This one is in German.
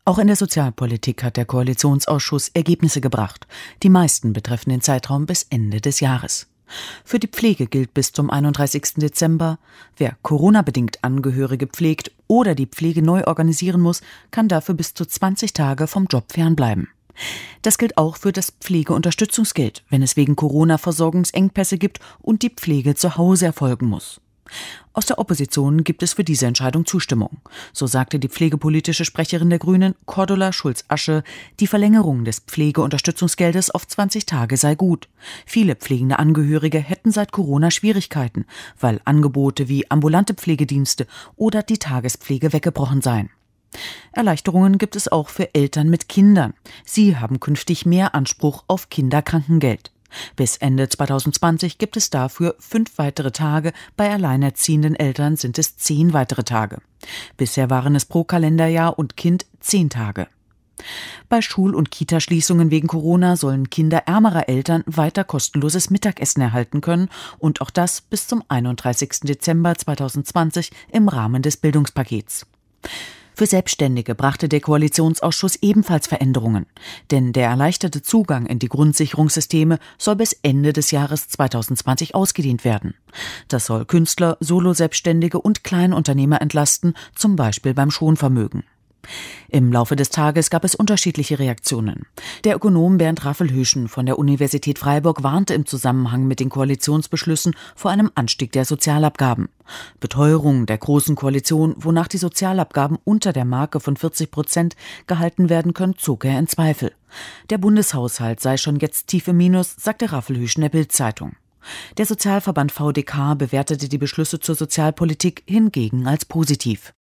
Auch in der Sozialpolitik hat der Koalitionsausschuss Ergebnisse gebracht. Die meisten betreffen den Zeitraum bis Ende des Jahres. Für die Pflege gilt bis zum 31. Dezember, wer Corona-bedingt Angehörige pflegt oder die Pflege neu organisieren muss, kann dafür bis zu 20 Tage vom Job fernbleiben. Das gilt auch für das Pflegeunterstützungsgeld, wenn es wegen Corona Versorgungsengpässe gibt und die Pflege zu Hause erfolgen muss. Aus der Opposition gibt es für diese Entscheidung Zustimmung. So sagte die pflegepolitische Sprecherin der Grünen, Cordula Schulz-Asche, die Verlängerung des Pflegeunterstützungsgeldes auf 20 Tage sei gut. Viele pflegende Angehörige hätten seit Corona Schwierigkeiten, weil Angebote wie ambulante Pflegedienste oder die Tagespflege weggebrochen seien. Erleichterungen gibt es auch für Eltern mit Kindern. Sie haben künftig mehr Anspruch auf Kinderkrankengeld. Bis Ende 2020 gibt es dafür 5 weitere Tage, bei alleinerziehenden Eltern sind es 10 weitere Tage. Bisher waren es pro Kalenderjahr und Kind 10 Tage. Bei Schul- und Kitaschließungen wegen Corona sollen Kinder ärmerer Eltern weiter kostenloses Mittagessen erhalten können und auch das bis zum 31. Dezember 2020 im Rahmen des Bildungspakets. Für Selbstständige brachte der Koalitionsausschuss ebenfalls Veränderungen, denn der erleichterte Zugang in die Grundsicherungssysteme soll bis Ende des Jahres 2020 ausgedehnt werden. Das soll Künstler, Solo-Selbstständige und Kleinunternehmer entlasten, zum Beispiel beim Schonvermögen. Im Laufe des Tages gab es unterschiedliche Reaktionen. Der Ökonom Bernd Raffelhüschen von der Universität Freiburg warnte im Zusammenhang mit den Koalitionsbeschlüssen vor einem Anstieg der Sozialabgaben. Beteuerung der Großen Koalition, wonach die Sozialabgaben unter der Marke von 40% gehalten werden können, zog er in Zweifel. Der Bundeshaushalt sei schon jetzt tief im Minus, sagte Raffelhüschen der Bild-Zeitung. Der Sozialverband VDK bewertete die Beschlüsse zur Sozialpolitik hingegen als positiv.